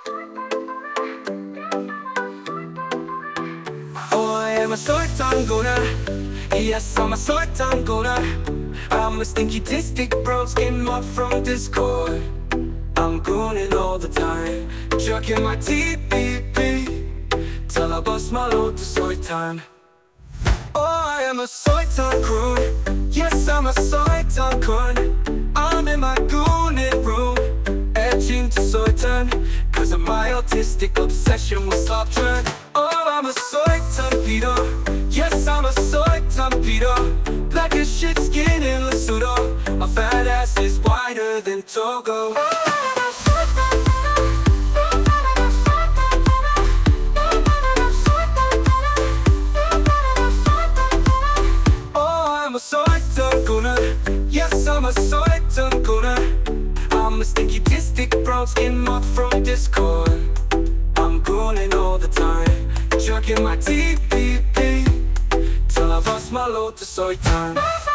Oh, I am a soy tongue goner. Yes, I'm a soy tongue goner. I'm a stinky tastic bros came up from Discord. I'm gooning all the time, jerking my TPP till I bust my load to soy time. Oh, I am a soy tongue crew. Yes, I'm a soy tongue coon. I'm in my gooning room, edging to soy turn, cause of my autistic obsession with soft churn. Oh, I'm a soy torpedo. Yes, I'm a soy torpedo. Black as shit skin in Lesotho. My fat ass is wider than Togo. I'm a soy tongue. Yes, I'm a soy tongue. I'm a stinky tastic brown skin moth from Discord. I'm gooning all the time, jerking my TPP till I bust my load to soy time.